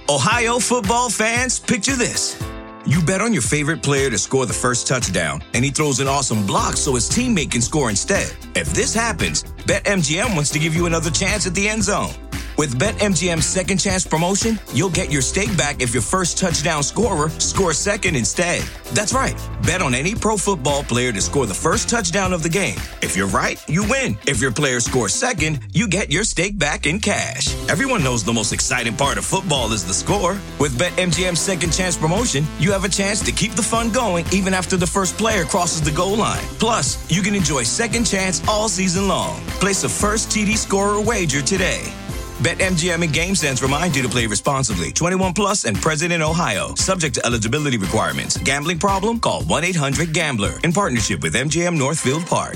Ohio football fans, picture this. You bet on your favorite player to score the first touchdown, and he throws an awesome block so his teammate can score instead. If this happens, BetMGM wants to give you another chance at the end zone. With BetMGM's second chance promotion, you'll get your stake back if your first touchdown scorer scores second instead. That's right. Bet on any pro football player to score the first touchdown of the game. If you're right, you win. If your player scores second, you get your stake back in cash. Everyone knows the most exciting part of football is the score. With BetMGM's second chance promotion, you have a chance to keep the fun going even after the first player crosses the goal line. Plus, you can enjoy second chance all season long. Place a first TD scorer wager today. BetMGM and GameSense remind you to play responsibly. 21 plus and present in Ohio. Subject to eligibility requirements. Gambling problem? Call 1-800-GAMBLER. In partnership with MGM Northfield Park.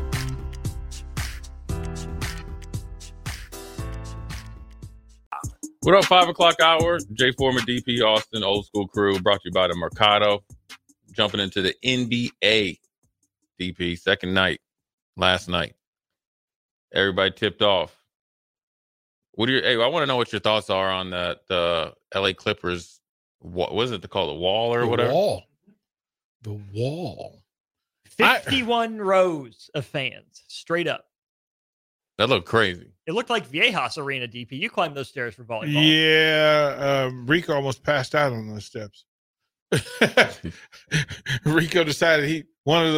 What up, 5 o'clock hour? Jay Foreman, DP, Austin, Old School Crew, brought to you by the Mercado. Jumping into the NBA, DP, second night, last night. Everybody tipped off. Hey, I want to know what your thoughts are on the LA Clippers. What was it called? The wall or whatever? The wall. 51 rows of fans, straight up. That looked crazy. It looked like Viejas Arena, DP. You climbed those stairs for volleyball. Yeah, Rico almost passed out on those steps. Rico decided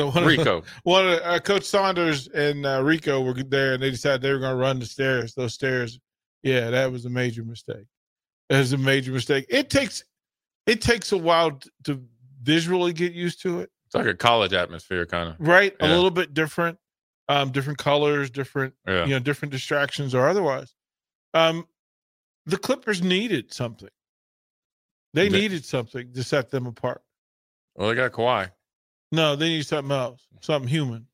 Coach Saunders and Rico were there, and they decided they were going to run those stairs. Yeah, that was a major mistake. It takes a while to visually get used to it. It's like a college atmosphere, kind of. Right, yeah. A little bit different. Different colors, different different distractions or otherwise. The Clippers needed something. They needed something to set them apart. Well, they got Kawhi. No, they need something else, something human.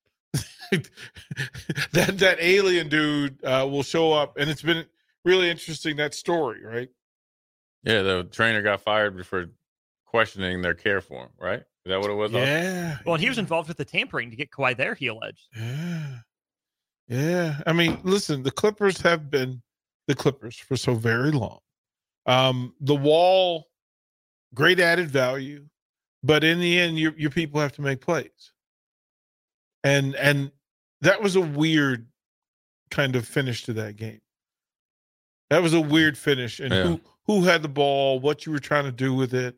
that alien dude will show up, and it's been really interesting, that story, right? Yeah, the trainer got fired for questioning their care for him, right? Is that what it was? Yeah. Well, and he was involved with the tampering to get Kawhi there, he alleged. Yeah. I mean, listen, the Clippers have been the Clippers for so very long. The wall, great added value, but in the end, your people have to make plays. And that was a weird kind of finish to that game. That was a weird finish. And who had the ball, what you were trying to do with it.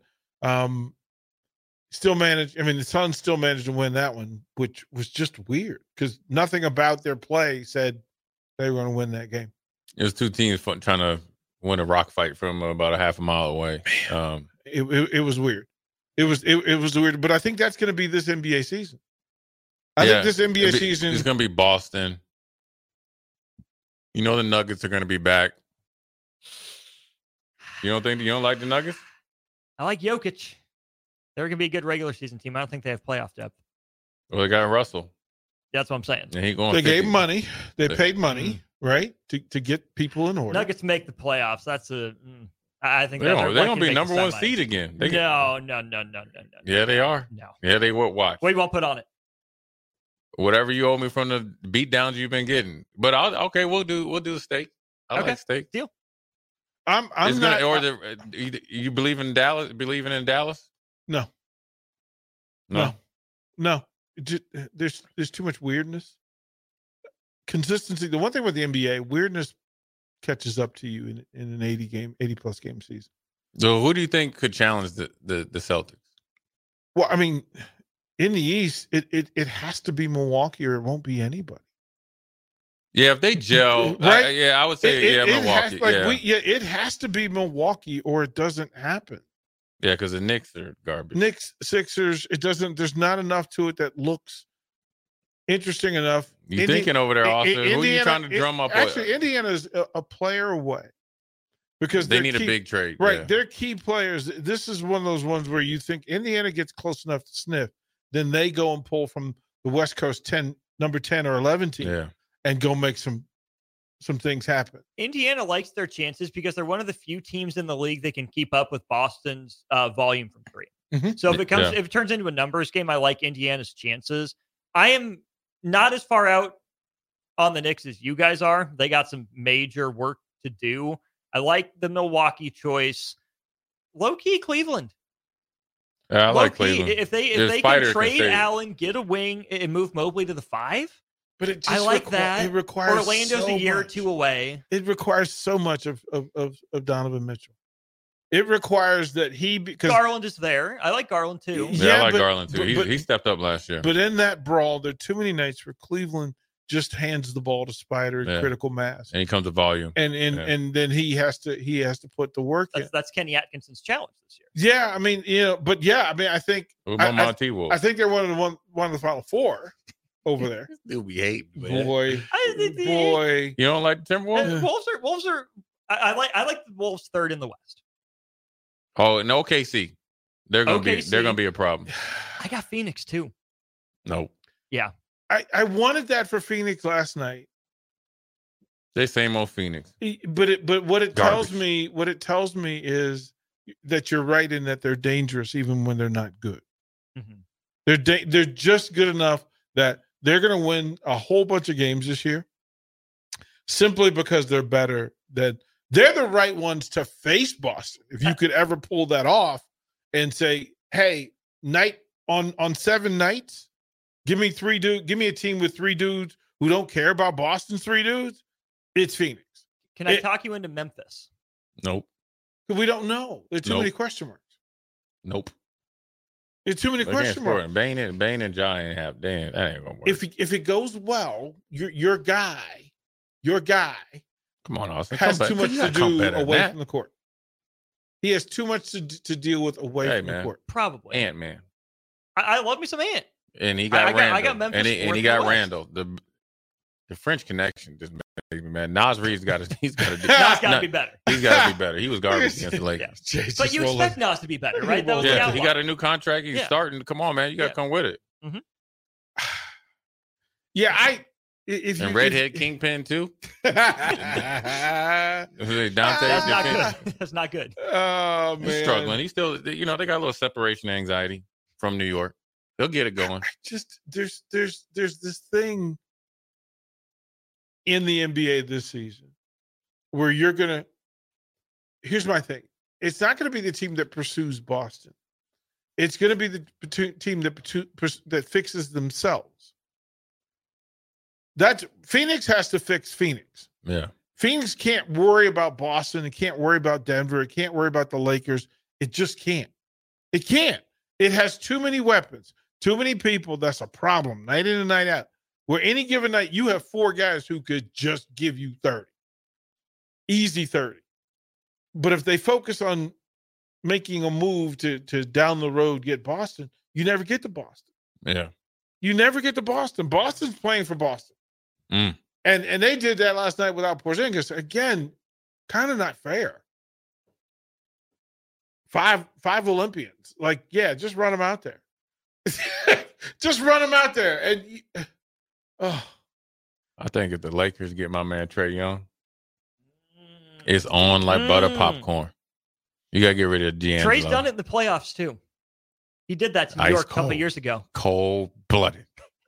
The Suns still managed to win that one, which was just weird because nothing about their play said they were going to win that game. It was two teams trying to win a rock fight from about a half a mile away. It was weird. It was weird, but I think that's going to be this NBA season. I think this NBA season is going to be Boston. You know the Nuggets are going to be back. You don't like the Nuggets? I like Jokic. They're going to be a good regular season team. I don't think they have playoff depth. Well, they got Russell. That's what I'm saying. And he going they gave money. They paid money, right, to get people in order. Nuggets make the playoffs. That's I think they're going to be number one seed again. No. Yeah, they are. No. Yeah, they will. Watch. What do you want to put on it? Whatever you owe me from the beat downs you've been getting. But we'll do a steak. I like steak. Deal. You believe in Dallas? Believing in Dallas? No. There's too much weirdness. Consistency. The one thing with the NBA, weirdness catches up to you in an 80 plus game season. So who do you think could challenge the Celtics? Well, I mean, in the East, it has to be Milwaukee or it won't be anybody. Yeah, if they gel, right? I would say Milwaukee. It has to be Milwaukee or it doesn't happen. Yeah, because the Knicks are garbage. Knicks, Sixers, there's not enough to it that looks interesting enough. You thinking over there, Austin? Who are you trying to drum up? Actually, Indiana's a player away. Because they need a big trade. Right. Yeah. They're key players. This is one of those ones where you think Indiana gets close enough to sniff, then they go and pull from the West Coast number 10 or 11 team and go make some things happen. Indiana likes their chances because they're one of the few teams in the league that can keep up with Boston's volume from three. Mm-hmm. So if it turns into a numbers game, I like Indiana's chances. I am not as far out on the Knicks as you guys are. They got some major work to do. I like the Milwaukee choice. Low key Cleveland. Yeah, I like Cleveland. If they can trade Allen, get a wing, and move Mobley to the 5. But it just I like that. It requires Orlando's so a year much. or two away. It requires so much of Donovan Mitchell. It requires that because Garland is there. I like Garland too. Yeah, I like Garland too. He stepped up last year. But in that brawl, there are too many nights where Cleveland just hands the ball to Spider in critical mass, and he comes to volume, and then he has to put the work in. That's Kenny Atkinson's challenge this year. Yeah, I mean, I think I think they're one of the Final Four over there. They'll be hating, man. Boy. You don't like the Timberwolves? Wolves are. I like the Wolves third in the West. Oh, and OKC, they're gonna be a problem. I got Phoenix too. Nope. Yeah. I wanted that for Phoenix last night. They same old Phoenix. But what it tells me is that you're right in that they're dangerous even when they're not good. Mm-hmm. They're just good enough that they're going to win a whole bunch of games this year simply because they're better than they're the right ones to face Boston. If you could ever pull that off and say, hey, night on 7 nights, give me a team with 3 dudes who don't care about Boston's 3 dudes. It's Phoenix. Can I talk you into Memphis? Nope. We don't know. There's too many question marks. Nope. There's too many question marks. Bane and Ja ain't have. Damn, that ain't gonna work. If it goes well, your guy. Come on, Austin. Has too much to do away from the court. He has too much to deal with away from the court. Probably. Ant-Man. I love me some Ant. And he got Randall. I got Memphis. And he got Randall. The French connection just made me mad. Nas Reed's got to. He's got to be better. He's got to be better. He was garbage against the Lakers. Yeah. But you expect Nas to be better, right? That was he got a new contract. He's starting. Come on, man. You got to come with it. Mm-hmm. And redhead Kingpin too. Dante. That's not good. Oh man, he's struggling. He's still. They got a little separation anxiety from New York. He'll get it going. There's this thing in the NBA this season where you're gonna. Here's my thing. It's not going to be the team that pursues Boston. It's going to be the team that fixes themselves. That Phoenix has to fix Phoenix. Yeah. Phoenix can't worry about Boston. It can't worry about Denver. It can't worry about the Lakers. It just can't. It can't. It has too many weapons, too many people. That's a problem night in and night out. Where any given night, you have 4 guys who could just give you 30. Easy 30. But if they focus on making a move to down the road get Boston, you never get to Boston. Yeah. You never get to Boston. Boston's playing for Boston. Mm. And they did that last night without Porzingis. Again, kind of not fair. 5 Olympians. Just run them out there. Just run them out there. And I think if the Lakers get my man Trae Young, it's on like butter popcorn. You got to get rid of D'Angelo. Trae's done it in the playoffs too. He did that to New York a couple years ago. Cold-blooded.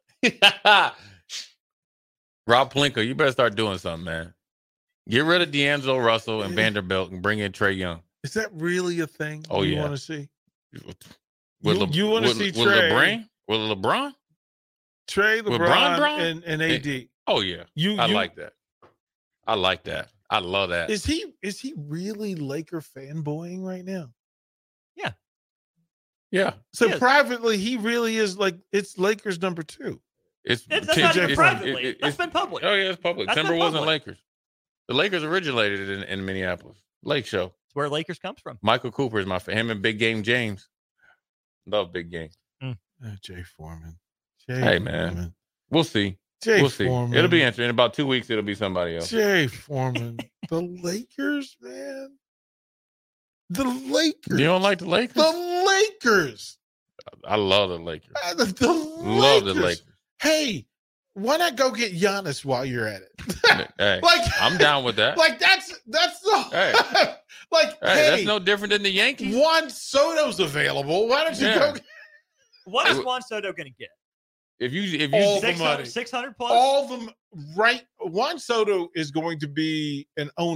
Rob Pelinka, you better start doing something, man. Get rid of D'Angelo Russell and Vanderbilt and bring in Trae Young. Is that really a thing you want to see? You want to see Trae? With LeBron? Trae, LeBron, and AD. Oh, yeah. I like that. I like that. I love that. Is he really Laker fanboying right now? Yeah. Yeah. So privately, he really is it's Lakers number 2. That's not even privately. That's been public. Oh, yeah, it's public. Timberwolves and Lakers. The Lakers originated in Minneapolis. Lake Show. It's where Lakers comes from. Michael Cooper is him and Big Game James. Love Big Game. Jay Foreman. Man. We'll see. We'll see. Foreman. It'll be interesting. In about 2 weeks, it'll be somebody else. Jay Foreman. The Lakers, man. The Lakers. You don't like the Lakers? The Lakers. I love the Lakers. Love the Lakers. Hey, why not go get Giannis while you're at it? Hey, I'm down with that. That's the hey. hey, that's no different than the Yankees. Juan Soto's available. Why don't you go? What is Juan Soto going to get? If you all the money, 600 plus, all of them, right? Juan Soto is going to be an owner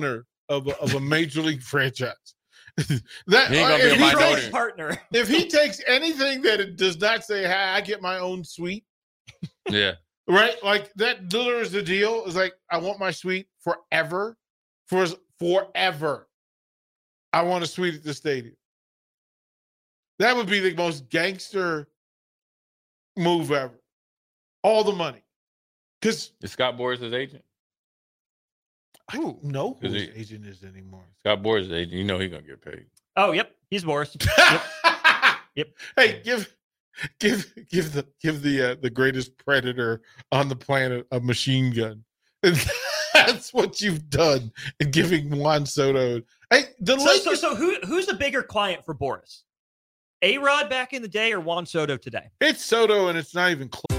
of a major league franchise. That he ain't gonna be a minority partner. If he takes anything that it does not say, "Hey, I get my own suite," yeah, right? Like that literally is the deal. Is like, I want my suite forever, forever. I want a suite at the stadium. That would be the most gangster move ever. All the money, because is Scott Boras his agent? I don't know who his agent is anymore. Scott Boras' agent. You know he's gonna get paid. Oh, yep, he's Boras. Yep. Hey, give the greatest predator on the planet a machine gun. And that's what you've done in giving Juan Soto. Hey, so who's the bigger client for Boras? A-Rod back in the day or Juan Soto today? It's Soto, and it's not even close.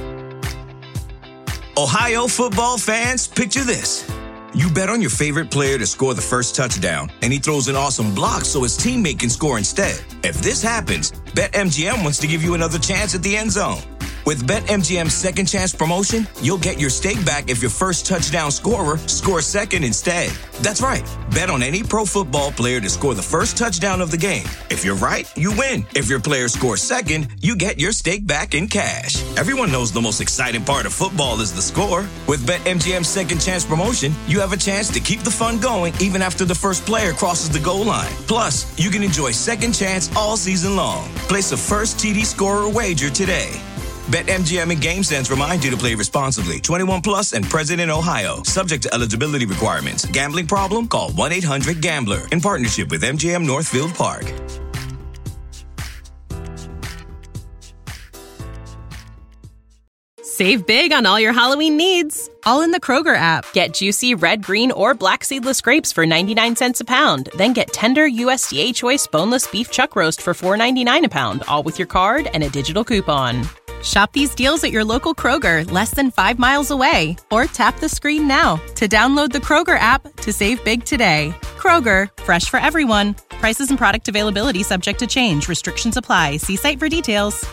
Ohio football fans, picture this. You bet on your favorite player to score the first touchdown, and he throws an awesome block so his teammate can score instead. If this happens, BetMGM wants to give you another chance at the end zone. With BetMGM's second chance promotion, you'll get your stake back if your first touchdown scorer scores second instead. That's right. Bet on any pro football player to score the first touchdown of the game. If you're right, you win. If your player scores second, you get your stake back in cash. Everyone knows the most exciting part of football is the score. With BetMGM's second chance promotion, you have a chance to keep the fun going even after the first player crosses the goal line. Plus, you can enjoy second chance all season long. Place a first TD scorer wager today. BetMGM and GameSense remind you to play responsibly. 21 plus and present in Ohio. Subject to eligibility requirements. Gambling problem? Call 1-800-GAMBLER. In partnership with MGM Northfield Park. Save big on all your Halloween needs, all in the Kroger app. Get juicy red, green, or black seedless grapes for 99 cents a pound. Then get tender USDA Choice boneless beef chuck roast for $4.99 a pound, all with your card and a digital coupon. Shop these deals at your local Kroger, less than 5 miles away. Or tap the screen now to download the Kroger app to save big today. Kroger, fresh for everyone. Prices and product availability subject to change. Restrictions apply. See site for details.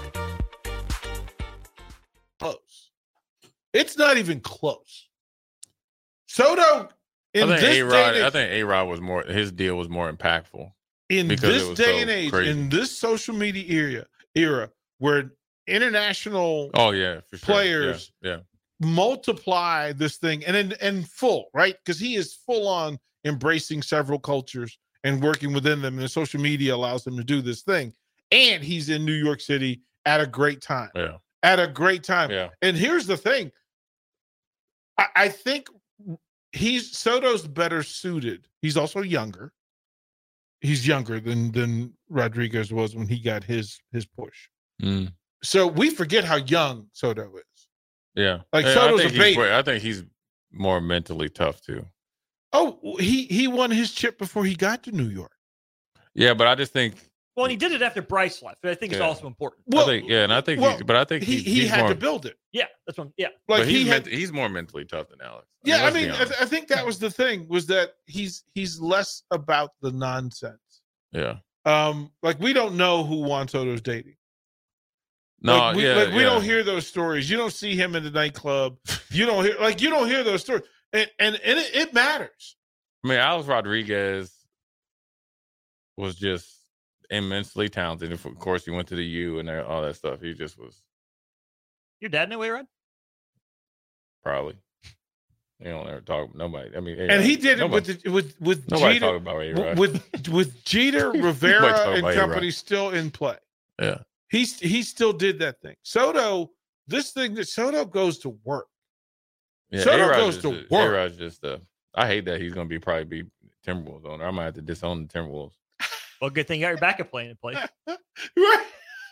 Close. It's not even close. Soto, I think A-Rod was more, his deal was more impactful. In this day and age, in this social media era where international players multiply this thing and full, right? Because he is full on embracing several cultures and working within them, and the social media allows him to do this thing. And he's in New York City at a great time. Yeah. At a great time. Yeah. And here's the thing. I think Soto's better suited. He's also younger. He's younger than Rodriguez was when he got his push. Mm. So we forget how young Soto is. Yeah. Like Soto's a baby. I think he's more mentally tough too. Oh, he won his chip before he got to New York. Yeah, but I just think. Well, and he did it after Bryce left. But I think it's also important. Well, I think he had to build it. Yeah, that's one. Yeah, like he's more mentally tough than Alex. Yeah, I think that was the thing, was that he's less about the nonsense. Yeah. Like we don't know who Juan Soto's dating. No, we don't hear those stories. You don't see him in the nightclub. You don't hear those stories, and it matters. I mean, Alex Rodriguez was just immensely talented. Of course, he went to the U and all that stuff. He just was. Your dad know A-Rod? Probably. They don't ever talk. Nobody. I mean, and he did it with nobody Jeter, talk about A-Rod. with Jeter, Rivera, and company still in play. Yeah, he still did that thing. Soto, this thing that Soto goes to work. Yeah, Soto goes to work. A-Rod's just. I hate that he's going to probably be Timberwolves owner. I might have to disown the Timberwolves. Well, good thing you got your backup plan in place. Right.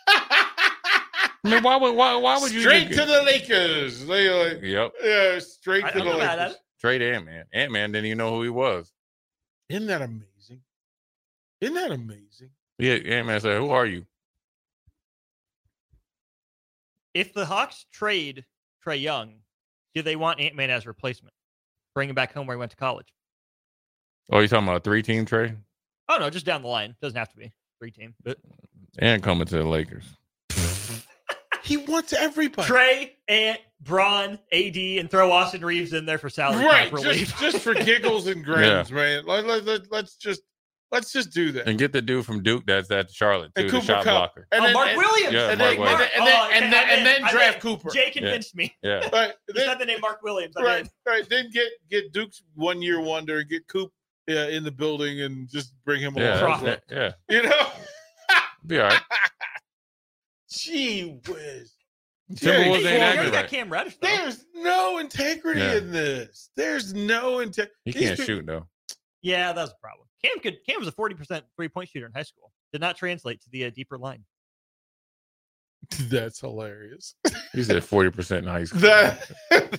I mean, why would you straight to the Lakers? Yep. Yeah, straight to the Lakers. Straight Ant-Man. Ant-Man didn't even know who he was. Isn't that amazing? Yeah, Ant-Man said, "Who are you?" If the Hawks trade Trae Young, do they want Ant-Man as a replacement? Bring him back home where he went to college. Oh, you talking about a 3-team trade? Oh no, just down the line. Doesn't have to be 3-team, but and coming to the Lakers. He wants everybody. Trey, Ant, Braun, AD, and throw Austin Reeves in there for salary cap relief. Just for giggles and grins, man. Let's just do that. And get the dude from Duke that's at Charlotte, too, the shot blocker. Mark Williams. Yeah, and then draft Cooper. Jay convinced me. Yeah. Right. He said the name Mark Williams. Right. Then get Duke's 1 year wonder, get Coop in the building, and just bring him along. Yeah. You know? Be all right. Gee whiz. Timberwolves ain't acting got right. Cam Reddish, though. There's no integrity in this. There's no integrity. He can't shoot, though. Yeah, that was a problem. Cam was a 40% 3-point shooter in high school. Did not translate to the deeper line. That's hilarious. He said 40% in high school.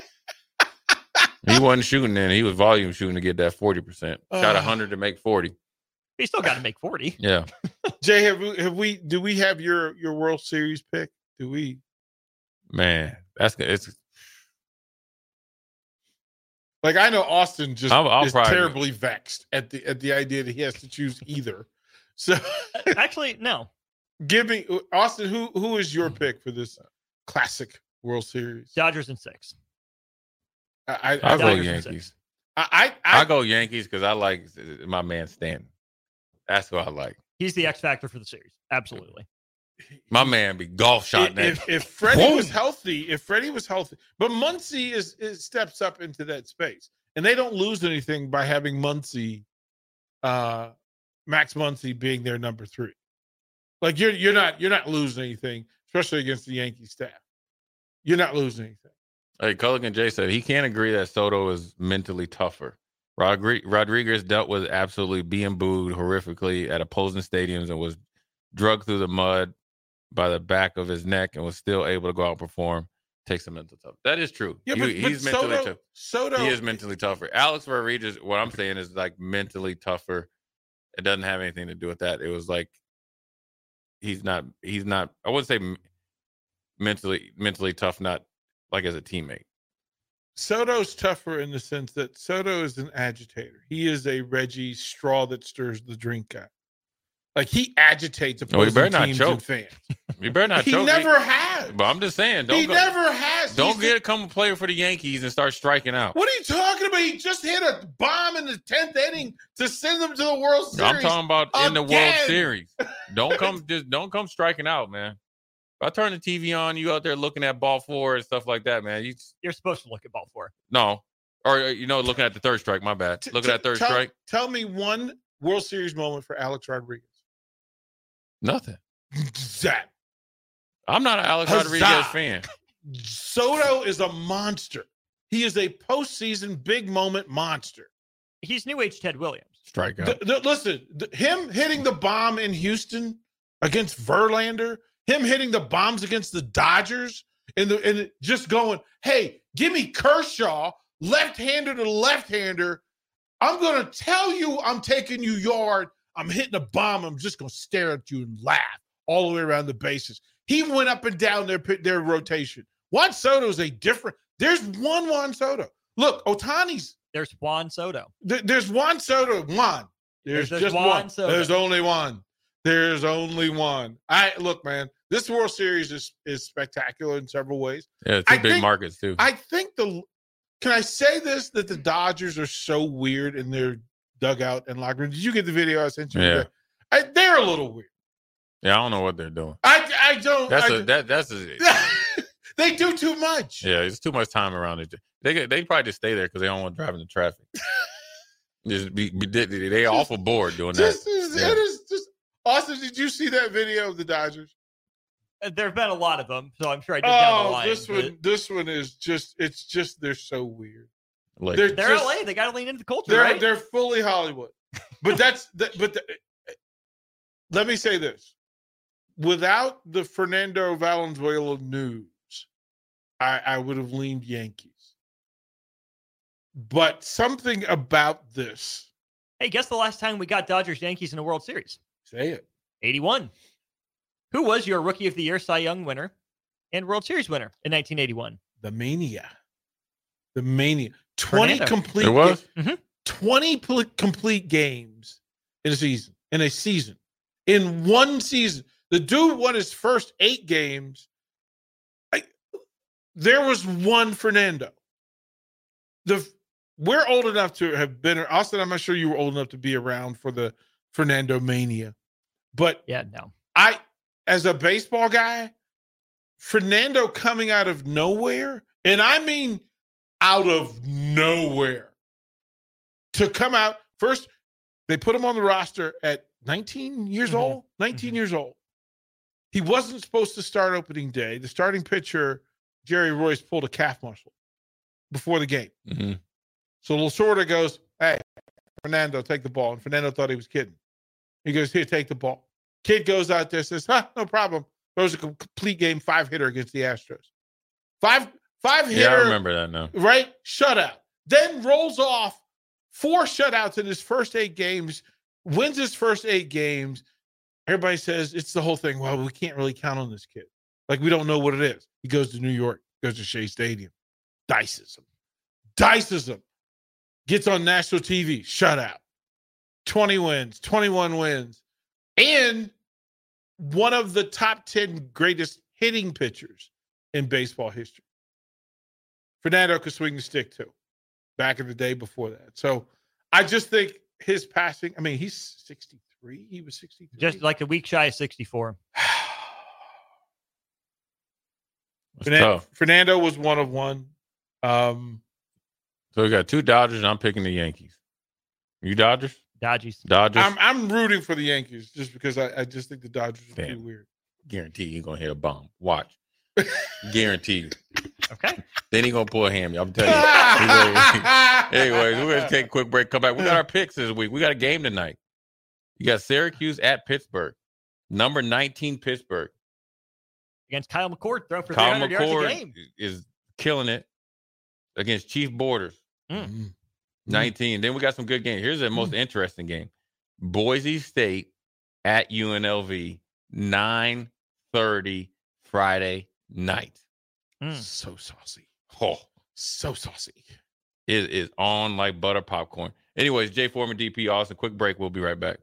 He wasn't shooting then. He was volume shooting to get that 40%. Shot 100 to make 40. He still got to make 40. Yeah. Jay, do we have your World Series pick? Do we? Man, it's like, I know Austin just is probably terribly vexed at the idea that he has to choose either. So actually, no. Give me Austin. Who is your pick for this classic World Series? Dodgers in 6. I'll go Yankees. I go Yankees because I like my man Stanton. That's who I like. He's the X factor for the series. Absolutely. My man be golf shot. If Freddie was healthy, but Muncy steps up into that space, and they don't lose anything by having Muncy, Max Muncy being their number 3. Like you're not losing anything, especially against the Yankee staff. You're not losing anything. Hey, Culligan Jay said he can't agree that Soto is mentally tougher. Rodriguez dealt with absolutely being booed horrifically at opposing stadiums and was drugged through the mud by the back of his neck and was still able to go out and perform. Takes some mental tough. That is true. Yeah, he's mentally tough. Soto, he is mentally tougher. Alex Rodriguez, what I'm saying is like mentally tougher. It doesn't have anything to do with that. It was like he's not. I wouldn't say mentally tough. Not like as a teammate. Soto's tougher in the sense that Soto is an agitator. He is a Reggie straw that stirs the drink guy. Like he agitates opposing teams and fans. You better not choke. He never has. But I'm just saying, never has. Don't come a player for the Yankees and start striking out. What are you talking about? He just hit a bomb in the 10th inning to send them to the World Series. I'm talking about in the World Series. Don't come striking out, man. If I turn the TV on, you out there looking at ball 4 and stuff like that, man. You're supposed to look at ball 4. No. Or, looking at the third strike. My bad. Looking at third strike. Tell me one World Series moment for Alex Rodriguez. Nothing. Zap. I'm not an Alex Rodriguez fan. Soto is a monster. He is a postseason big moment monster. He's new age Ted Williams. Strikeout. Listen, him hitting the bomb in Houston against Verlander, him hitting the bombs against the Dodgers, and just going, hey, give me Kershaw, left-hander to left-hander. I'm going to tell you I'm taking you yard. I'm hitting a bomb. I'm just going to stare at you and laugh all the way around the bases. He went up and down their rotation. Juan Soto's there's one Juan Soto. Look, Ohtani's. There's Juan Soto. There's Juan Soto. There's just one. Soto. There's only one. There's only one. Look, man, this World Series is spectacular in several ways. Yeah, two big markets too. I think can I say this, that the Dodgers are so weird in their dugout and locker room? Did you get the video I sent you? Yeah. They're a little weird. Yeah, I don't know what they're doing. I don't. They do too much. Yeah, it's too much time around it. They probably just stay there because they don't want to drive in the traffic. They awful bored doing that. It is just Austin. Did you see that video of the Dodgers? There have been a lot of them, so I'm sure I did down the line. This one is just. It's just they're so weird. Like, they're LA. They got to lean into the culture. Right? They're fully Hollywood. But let me say this: without the Fernando Valenzuela news, I would have leaned Yankees. But something about this. Hey, guess the last time we got Dodgers Yankees in a World Series? Say it. 81. Who was your Rookie of the Year, Cy Young winner, and World Series winner in 1981? The Mania. 20 complete. It was 20 complete games in a season. In one season, the dude won his first 8 games there was one Fernando. We're old enough to have been, Austin, I'm not sure you were old enough to be around for the Fernando mania. But yeah, no. As a baseball guy, Fernando coming out of nowhere, and I mean out of nowhere, to come out first, they put him on the roster at 19 years old. 19 years old. He wasn't supposed to start opening day. The starting pitcher, Jerry Royce, pulled a calf muscle before the game. Mm-hmm. So Lasorda goes, hey, Fernando, take the ball. And Fernando thought he was kidding. He goes, here, take the ball. Kid goes out there, says, no problem. Throws a complete game 5-hitter against the Astros. Five hitter. Yeah, I remember that now. Right? Shutout. Then rolls off 4 shutouts in his first 8 games, wins his first 8 games. Everybody says it's the whole thing. Well, we can't really count on this kid. Like, we don't know what it is. He goes to New York, goes to Shea Stadium, dices him, gets on national TV, shutout, 20 wins, 21 wins, and one of the top 10 greatest hitting pitchers in baseball history. Fernando could swing the stick too, back in the day before that. So I just think his passing, I mean, he's 63. He was 63. Just like a week shy of 64. Fernando was one of one. So we got 2 Dodgers, and I'm picking the Yankees. You Dodgers? Dodgers. I'm rooting for the Yankees just because I just think the Dodgers are too weird. Guarantee you're going to hit a bomb. Watch. Guaranteed. Okay. Then he's going to pull a hammy. I'm telling you. Anyways, we're going to take a quick break. Come back. We got our picks this week. We got a game tonight. You got Syracuse at Pittsburgh. Number 19 Pittsburgh. Against Kyle McCord. Throw for Kyle 300 yards a game. Is killing it against Chief Borders. 19. Then we got some good games. Here's the most interesting game. Boise State at UNLV. 9:30 Friday night. So saucy. Oh, so saucy. It is on like butter popcorn. Anyways, Jay Foreman, DP Austin. Quick break. We'll be right back.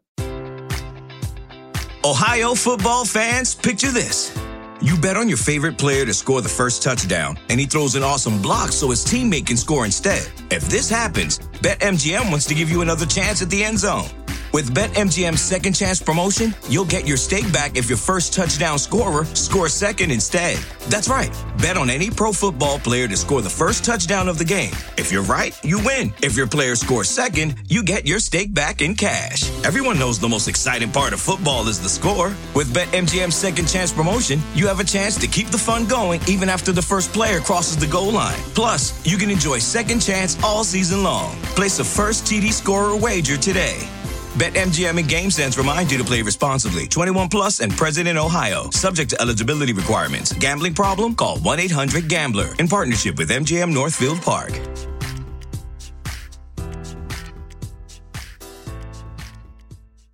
Ohio football fans, picture this. You bet on your favorite player to score the first touchdown, and he throws an awesome block so his teammate can score instead. If this happens, BetMGM wants to give you another chance at the end zone. With BetMGM's second chance promotion, you'll get your stake back if your first touchdown scorer scores second instead. That's right. Bet on any pro football player to score the first touchdown of the game. If you're right, you win. If your player scores second, you get your stake back in cash. Everyone knows the most exciting part of football is the score. With BetMGM's second chance promotion, you have a chance to keep the fun going even after the first player crosses the goal line. Plus, you can enjoy second chance all season long. Place a first TD scorer wager today. BetMGM and GameSense remind you to play responsibly. 21 plus and present in Ohio. Subject to eligibility requirements. Gambling problem? Call 1-800-GAMBLER. In partnership with MGM Northfield Park.